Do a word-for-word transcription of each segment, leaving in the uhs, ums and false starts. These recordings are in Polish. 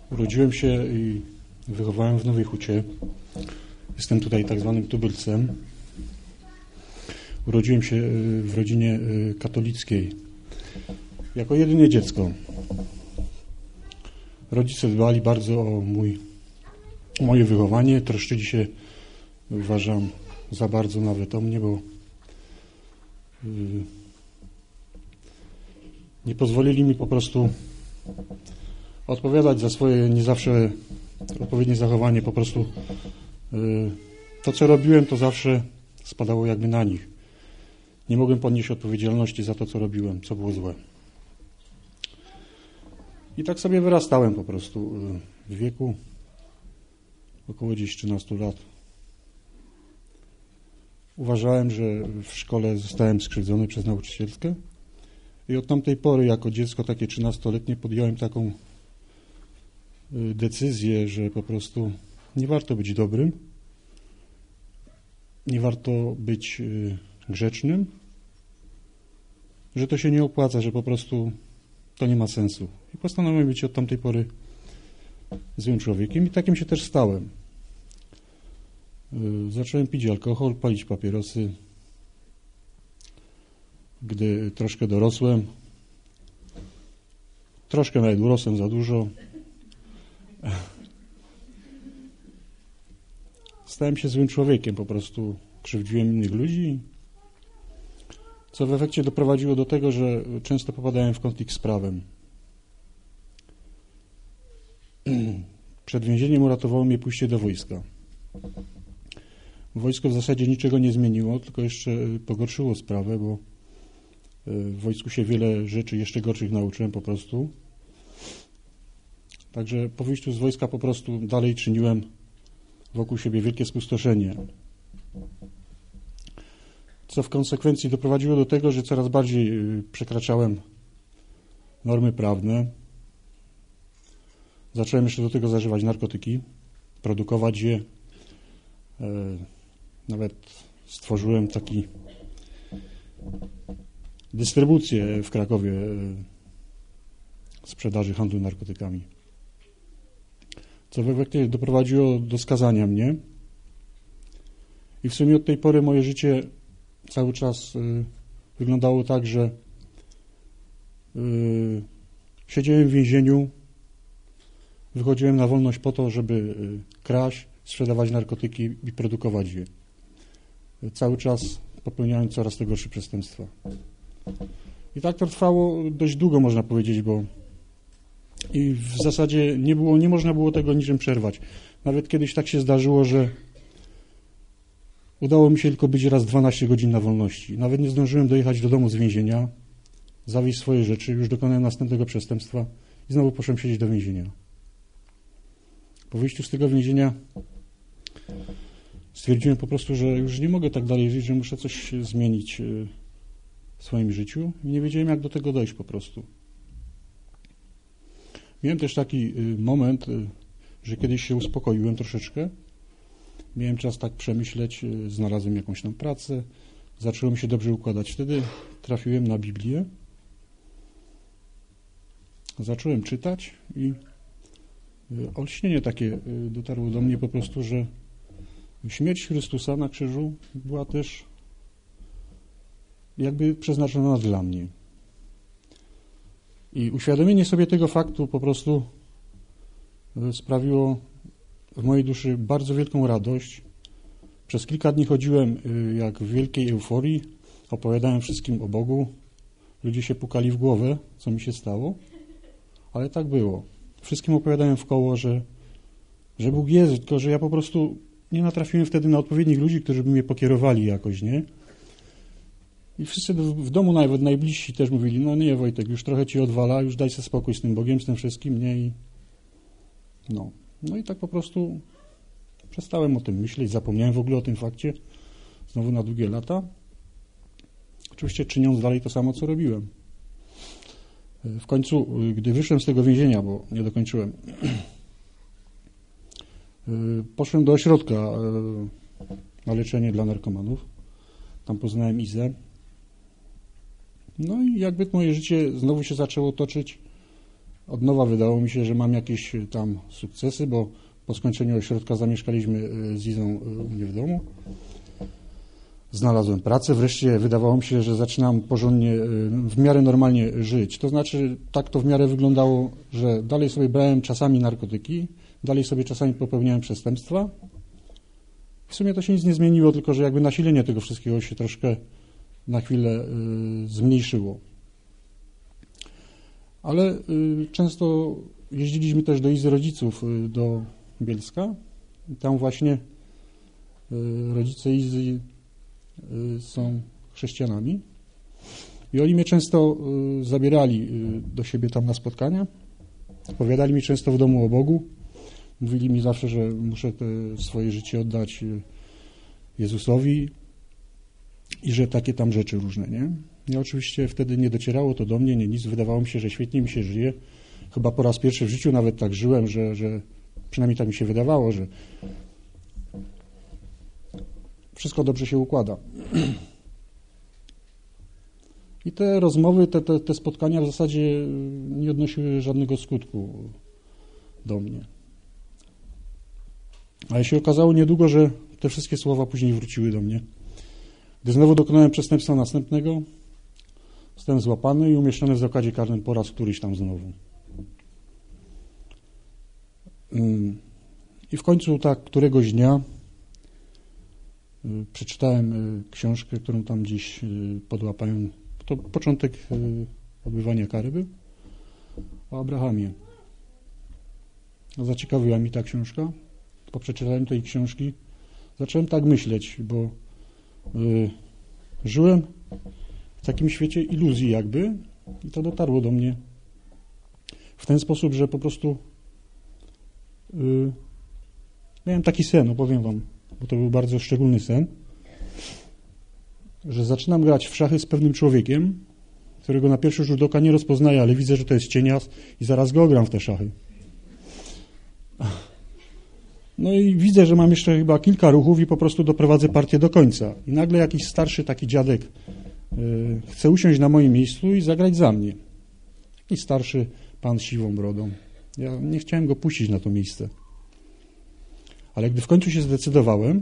Urodziłem się i wychowałem w Nowej Hucie. Jestem tutaj tak zwanym tubylcem. Urodziłem się w rodzinie katolickiej. Jako jedyne dziecko. Rodzice dbali bardzo o mój, moje wychowanie. Troszczyli się, uważam, za bardzo nawet o mnie, bo nie pozwolili mi po prostu odpowiadać za swoje nie zawsze odpowiednie zachowanie. Po prostu to, co robiłem, to zawsze spadało jakby na nich. Nie mogłem ponieść odpowiedzialności za to, co robiłem, co było złe. I tak sobie wyrastałem po prostu w wieku około gdzieś trzynastu lat. Uważałem, że w szkole zostałem skrzywdzony przez nauczycielkę i od tamtej pory jako dziecko takie trzynastoletnie podjąłem taką decyzję, że po prostu nie warto być dobrym, nie warto być grzecznym, że to się nie opłaca, że po prostu to nie ma sensu. I postanowiłem być od tamtej pory złym człowiekiem i takim się też stałem. Zacząłem pić alkohol, palić papierosy. Gdy troszkę dorosłem, troszkę nawet urosłem za dużo, stałem się złym człowiekiem, po prostu krzywdziłem innych ludzi, co w efekcie doprowadziło do tego, że często popadałem w konflikt z prawem. Przed więzieniem uratowało mnie pójście do wojska. Wojsko w zasadzie niczego nie zmieniło, tylko jeszcze pogorszyło sprawę, bo w wojsku się wiele rzeczy jeszcze gorszych nauczyłem po prostu. Także po wyjściu z wojska po prostu dalej czyniłem wokół siebie wielkie spustoszenie. Co w konsekwencji doprowadziło do tego, że coraz bardziej przekraczałem normy prawne. Zacząłem jeszcze do tego zażywać narkotyki, produkować je. Nawet stworzyłem taki dystrybucję w Krakowie sprzedaży, handlu narkotykami. Co w efekcie doprowadziło do skazania mnie. I w sumie od tej pory moje życie cały czas y, wyglądało tak, że y, siedziałem w więzieniu, wychodziłem na wolność po to, żeby y, kraść, sprzedawać narkotyki i produkować je. Y, cały czas popełniałem coraz to gorsze przestępstwa. I tak to trwało dość długo, można powiedzieć, bo i w zasadzie nie było, nie można było tego niczym przerwać. Nawet kiedyś tak się zdarzyło, że udało mi się tylko być raz dwanaście godzin na wolności. Nawet nie zdążyłem dojechać do domu z więzienia, zawieźć swoje rzeczy, już dokonałem następnego przestępstwa i znowu poszedłem siedzieć do więzienia. Po wyjściu z tego więzienia stwierdziłem po prostu, że już nie mogę tak dalej żyć, że muszę coś zmienić w swoim życiu i nie wiedziałem, jak do tego dojść po prostu. Miałem też taki moment, że kiedyś się uspokoiłem troszeczkę. Miałem czas tak przemyśleć, znalazłem jakąś tam pracę, zaczęło mi się dobrze układać. Wtedy trafiłem na Biblię, zacząłem czytać i olśnienie takie dotarło do mnie po prostu, że śmierć Chrystusa na krzyżu była też jakby przeznaczona dla mnie. I uświadomienie sobie tego faktu po prostu sprawiło w mojej duszy bardzo wielką radość. Przez kilka dni chodziłem jak w wielkiej euforii, opowiadałem wszystkim o Bogu. Ludzie się pukali w głowę, co mi się stało, ale tak było. Wszystkim opowiadałem w koło, że, że Bóg jest, tylko że ja po prostu nie natrafiłem wtedy na odpowiednich ludzi, którzy by mnie pokierowali jakoś, nie? I wszyscy w domu, nawet najbliżsi też mówili, no nie Wojtek, już trochę ci odwala, już daj sobie spokój z tym Bogiem, z tym wszystkim, nie? I no. No i tak po prostu przestałem o tym myśleć, zapomniałem w ogóle o tym fakcie, znowu na długie lata. Oczywiście czyniąc dalej to samo, co robiłem. W końcu, gdy wyszłem z tego więzienia, bo nie dokończyłem, poszedłem do ośrodka na leczenie dla narkomanów. Tam poznałem Izę. No i jakby moje życie znowu się zaczęło toczyć od nowa wydało mi się, że mam jakieś tam sukcesy, bo po skończeniu ośrodka zamieszkaliśmy z Izą u mnie w domu. Znalazłem pracę, wreszcie wydawało mi się, że zaczynam porządnie, w miarę normalnie żyć. To znaczy, tak to w miarę wyglądało, że dalej sobie brałem czasami narkotyki, dalej sobie czasami popełniałem przestępstwa. W sumie to się nic nie zmieniło, tylko że jakby nasilenie tego wszystkiego się troszkę na chwilę y, zmniejszyło. Ale y, często jeździliśmy też do Izy rodziców, y, do Bielska. I tam właśnie y, rodzice Izy y, są chrześcijanami. I oni mnie często y, zabierali y, do siebie tam na spotkania. Opowiadali mi często w domu o Bogu. Mówili mi zawsze, że muszę te swoje życie oddać Jezusowi i że takie tam rzeczy różne, nie? Ja oczywiście wtedy nie docierało to do mnie, nie nic. Wydawało mi się, że świetnie mi się żyje. Chyba po raz pierwszy w życiu nawet tak żyłem, że, że przynajmniej tak mi się wydawało, że wszystko dobrze się układa. I te rozmowy, te, te, te spotkania w zasadzie nie odnosiły żadnego skutku do mnie. Ale się okazało niedługo, że te wszystkie słowa później wróciły do mnie. Gdy znowu dokonałem przestępstwa następnego, zostałem złapany i umieszczony w zakładzie karnym po raz któryś tam znowu. I w końcu tak któregoś dnia przeczytałem książkę, którą tam gdzieś podłapałem. To początek odbywania kary był o Abrahamie. Zaciekawiła mi ta książka. Po przeczytaniu tej książki zacząłem tak myśleć, bo y, żyłem w takim świecie iluzji jakby i to dotarło do mnie w ten sposób, że po prostu y, miałem taki sen, opowiem wam, bo to był bardzo szczególny sen, że zaczynam grać w szachy z pewnym człowiekiem, którego na pierwszy rzut oka nie rozpoznaję, ale widzę, że to jest cienias i zaraz go ogram w te szachy. No i widzę, że mam jeszcze chyba kilka ruchów i po prostu doprowadzę partię do końca. I nagle jakiś starszy taki dziadek y, chce usiąść na moim miejscu i zagrać za mnie. Jakiś starszy pan z siwą brodą. Ja nie chciałem go puścić na to miejsce. Ale gdy w końcu się zdecydowałem,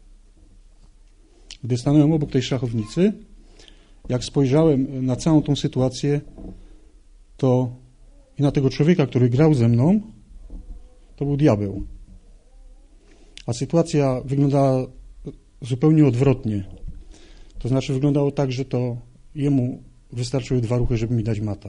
gdy stanąłem obok tej szachownicy, jak spojrzałem na całą tą sytuację, to i na tego człowieka, który grał ze mną, to był diabeł. A sytuacja wyglądała zupełnie odwrotnie. To znaczy wyglądało tak, że to jemu wystarczyły dwa ruchy, żeby mi dać mata.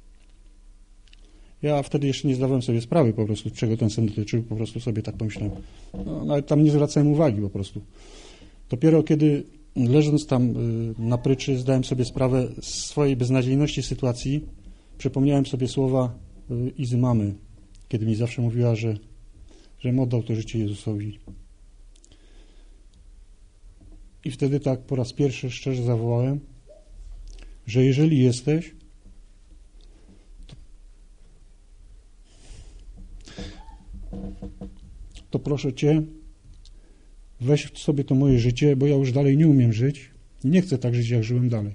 Ja wtedy jeszcze nie zdawałem sobie sprawy po prostu, czego ten sen dotyczył, po prostu sobie tak pomyślałem. No, nawet tam nie zwracałem uwagi po prostu. Dopiero kiedy leżąc tam na pryczy zdałem sobie sprawę z swojej beznadziejności sytuacji, przypomniałem sobie słowa Izy mamy, kiedy mi zawsze mówiła, że żebym oddał to życie Jezusowi. I wtedy tak po raz pierwszy szczerze zawołałem, że jeżeli jesteś, to, to proszę Cię, weź sobie to moje życie, bo ja już dalej nie umiem żyć i nie chcę tak żyć, jak żyłem dalej.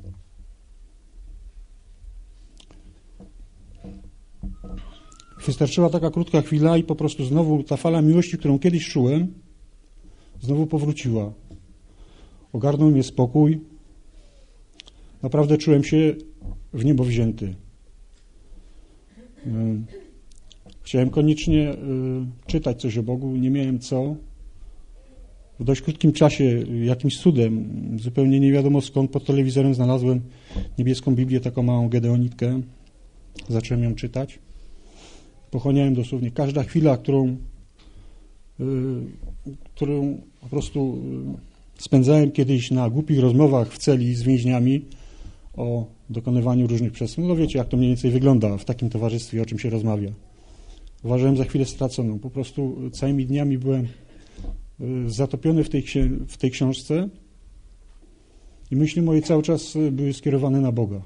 Wystarczyła taka krótka chwila i po prostu znowu ta fala miłości, którą kiedyś czułem, znowu powróciła. Ogarnął mnie spokój. Naprawdę czułem się w niebo wzięty. Chciałem koniecznie czytać coś o Bogu, nie miałem co. W dość krótkim czasie, jakimś cudem, zupełnie nie wiadomo skąd, pod telewizorem znalazłem niebieską Biblię, taką małą gedeonitkę. Zacząłem ją czytać. Pochłaniałem dosłownie. Każda chwila, którą, yy, którą po prostu yy, spędzałem kiedyś na głupich rozmowach w celi z więźniami o dokonywaniu różnych przestępstw. No wiecie, jak to mniej więcej wygląda w takim towarzystwie, o czym się rozmawia. Uważałem za chwilę straconą. Po prostu całymi dniami byłem yy, zatopiony w tej, w tej książce i myśli moje cały czas były skierowane na Boga.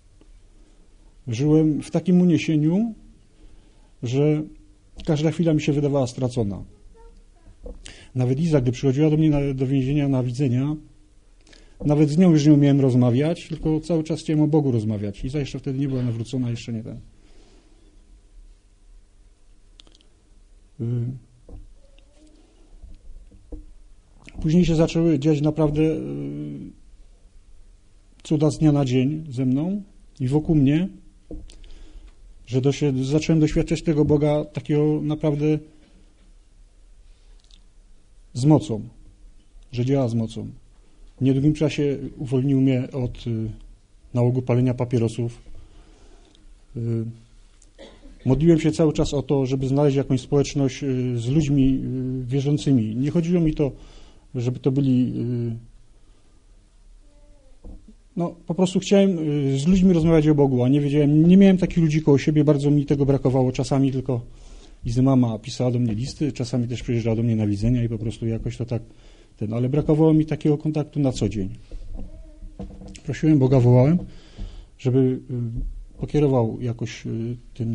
Żyłem w takim uniesieniu, że każda chwila mi się wydawała stracona. Nawet Iza, gdy przychodziła do mnie na, do więzienia na widzenia, nawet z nią już nie umiałem rozmawiać, tylko cały czas chciałem o Bogu rozmawiać. Iza jeszcze wtedy nie była nawrócona, jeszcze nie ten. Później się zaczęły dziać naprawdę cuda z dnia na dzień ze mną i wokół mnie, że do się, zacząłem doświadczać tego Boga takiego naprawdę z mocą, że działa z mocą. W niedługim czasie uwolnił mnie od y, nałogu palenia papierosów. Y, modliłem się cały czas o to, żeby znaleźć jakąś społeczność y, z ludźmi y, wierzącymi. Nie chodziło mi to, żeby to byli... Y, no, po prostu chciałem y, z ludźmi rozmawiać o Bogu, a nie wiedziałem, nie miałem takich ludzi koło siebie, bardzo mi tego brakowało. Czasami tylko Izy mama pisała do mnie listy, czasami też przyjeżdżała do mnie na widzenia i po prostu jakoś to tak... Ten, ale brakowało mi takiego kontaktu na co dzień. Prosiłem Boga, wołałem, żeby y, pokierował jakoś y, tym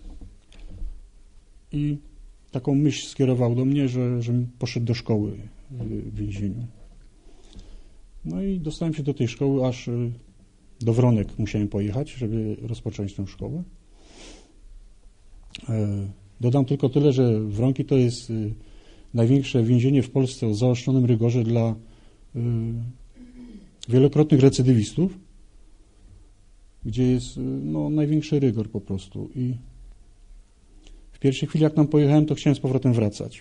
i taką myśl skierował do mnie, że, żebym poszedł do szkoły y, w więzieniu. No i dostałem się do tej szkoły, aż y, do Wronek musiałem pojechać, żeby rozpocząć tę szkołę. E, dodam tylko tyle, że Wronki to jest y, największe więzienie w Polsce o zaostrzonym rygorze dla y, wielokrotnych recydywistów, gdzie jest y, no, największy rygor po prostu. I w pierwszej chwili, jak tam pojechałem, to chciałem z powrotem wracać.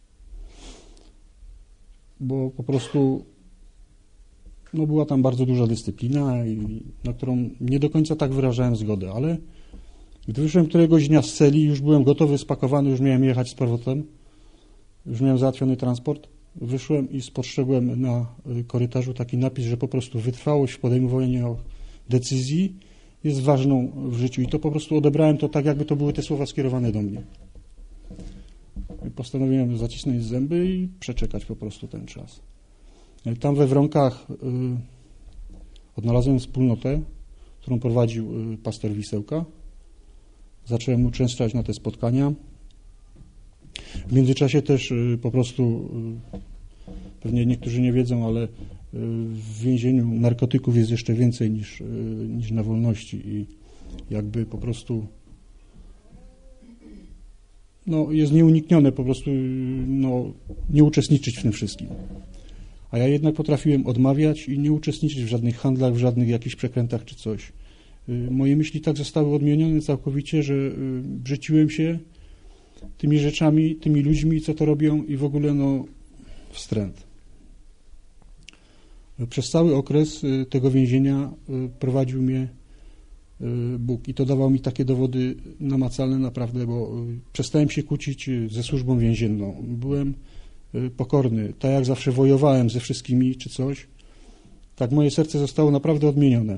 Bo po prostu no, była tam bardzo duża dyscyplina, i, na którą nie do końca tak wyrażałem zgodę, ale gdy wyszedłem któregoś dnia z celi, już byłem gotowy, spakowany, już miałem jechać z powrotem, już miałem załatwiony transport, wyszłem i spostrzegłem na korytarzu taki napis, że po prostu wytrwałość w podejmowaniu decyzji jest ważną w życiu i to po prostu odebrałem to tak, jakby to były te słowa skierowane do mnie. I postanowiłem zacisnąć zęby i przeczekać po prostu ten czas. Tam we Wronkach y, odnalazłem wspólnotę, którą prowadził y, pastor Wisełka. Zacząłem uczęszczać na te spotkania. W międzyczasie też y, po prostu, y, pewnie niektórzy nie wiedzą, ale y, w więzieniu narkotyków jest jeszcze więcej niż, y, niż na wolności i jakby po prostu no, jest nieuniknione po prostu no, nie uczestniczyć w tym wszystkim. A ja jednak potrafiłem odmawiać i nie uczestniczyć w żadnych handlach, w żadnych jakichś przekrętach czy coś. Y, moje myśli tak zostały odmienione całkowicie, że y, brzyciłem się tymi rzeczami, tymi ludźmi, co to robią i w ogóle no wstręt. Przez cały okres tego więzienia prowadził mnie Bóg i to dawał mi takie dowody namacalne naprawdę, bo przestałem się kłócić ze służbą więzienną. Byłem pokorny. Tak jak zawsze wojowałem ze wszystkimi czy coś, tak moje serce zostało naprawdę odmienione.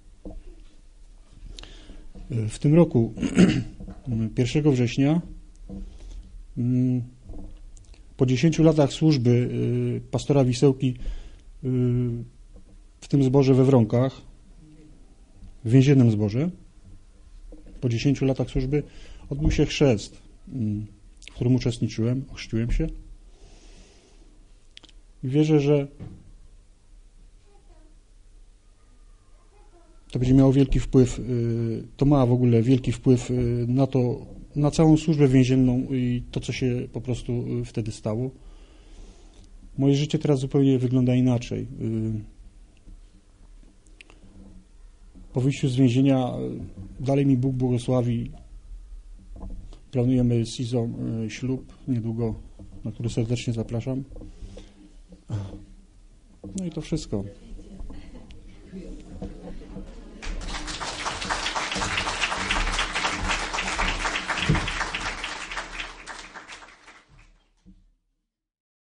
W tym roku, pierwszego września, po dziesięciu latach służby pastora Wisełki w tym zborze we Wronkach, w więziennym zborze, po dziesięciu latach służby odbył się chrzest, w którym uczestniczyłem, ochrzciłem się i wierzę, że to będzie miało wielki wpływ, to ma w ogóle wielki wpływ na to, na całą służbę więzienną i to, co się po prostu wtedy stało. Moje życie teraz zupełnie wygląda inaczej. Po wyjściu z więzienia dalej mi Bóg błogosławi. Planujemy z Izą ślub niedługo, na który serdecznie zapraszam. No i to wszystko.